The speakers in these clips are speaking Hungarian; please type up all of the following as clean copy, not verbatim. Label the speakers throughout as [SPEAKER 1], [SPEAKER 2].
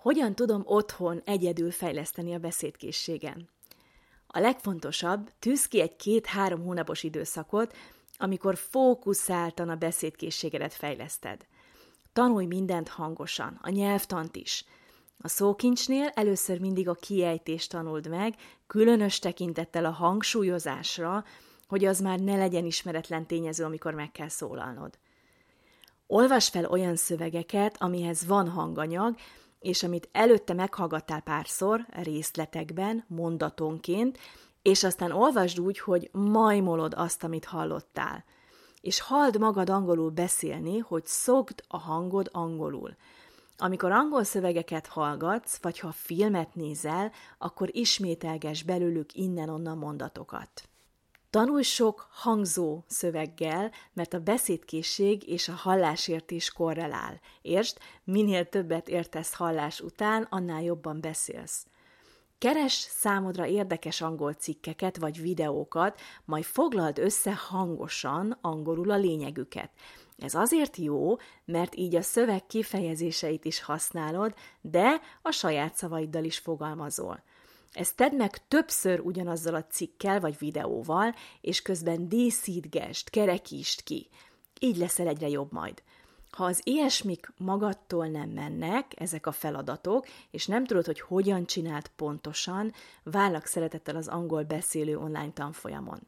[SPEAKER 1] Hogyan tudom otthon egyedül fejleszteni a beszédkészségem? A legfontosabb, tűzz ki egy 2-3 hónapos időszakot, amikor fókuszáltan a beszédkészségedet fejleszted. Tanulj mindent hangosan, a nyelvtant is. A szókincsnél először mindig a kiejtést tanuld meg, különös tekintettel a hangsúlyozásra, hogy az már ne legyen ismeretlen tényező, amikor meg kell szólalnod. Olvasd fel olyan szövegeket, amihez van hanganyag, és amit előtte meghallgattál párszor, részletekben, mondatonként, és aztán olvasd úgy, hogy majmolod azt, amit hallottál. És halld magad angolul beszélni, hogy szokd a hangod angolul. Amikor angol szövegeket hallgatsz, vagy ha filmet nézel, akkor ismételgesd belőlük innen-onnan mondatokat. Tanulj sok hangzó szöveggel, mert a beszédkészség és a hallásértés korrelál. Értsd, minél többet értesz hallás után, annál jobban beszélsz. Keres számodra érdekes angol cikkeket vagy videókat, majd foglald össze hangosan angolul a lényegüket. Ez azért jó, mert így a szöveg kifejezéseit is használod, de a saját szavaiddal is fogalmazol. Ezt tedd meg többször ugyanazzal a cikkel vagy videóval, és közben díszítgesd, kerekítsd ki. Így leszel egyre jobb majd. Ha az ilyesmik magadtól nem mennek, ezek a feladatok, és nem tudod, hogy hogyan csináld pontosan, várlak szeretettel az angol beszélő online tanfolyamon.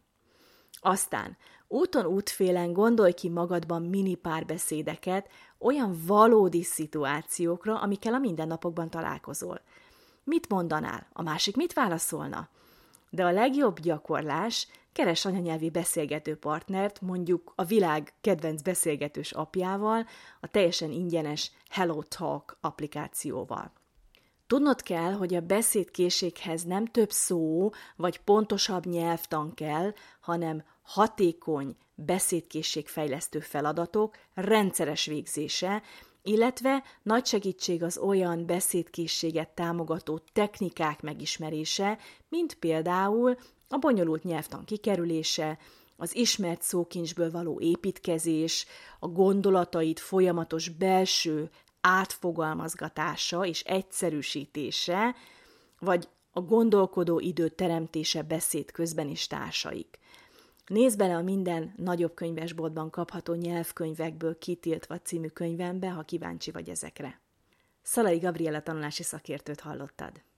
[SPEAKER 1] Aztán úton útfélen gondolj ki magadban mini párbeszédeket olyan valódi szituációkra, amikkel a mindennapokban találkozol. Mit mondanál? A másik mit válaszolna? De a legjobb gyakorlás, keres anyanyelvi beszélgető partnert, mondjuk a világ kedvenc beszélgetős apjával, a teljesen ingyenes HelloTalk applikációval. Tudnod kell, hogy a beszédkészséghez nem több szó vagy pontosabb nyelvtan kell, hanem hatékony beszédkészségfejlesztő feladatok rendszeres végzése, illetve nagy segítség az olyan beszédkészséget támogató technikák megismerése, mint például a bonyolult nyelvtan kikerülése, az ismert szókincsből való építkezés, a gondolataid folyamatos belső átfogalmazgatása és egyszerűsítése, vagy a gondolkodó idő teremtése beszéd közben és társaik. Nézz bele a minden nagyobb könyvesboltban kapható nyelvkönyvekből kitiltva című könyvembe, ha kíváncsi vagy ezekre. Szalai Gabriella tanulási szakértőt hallottad.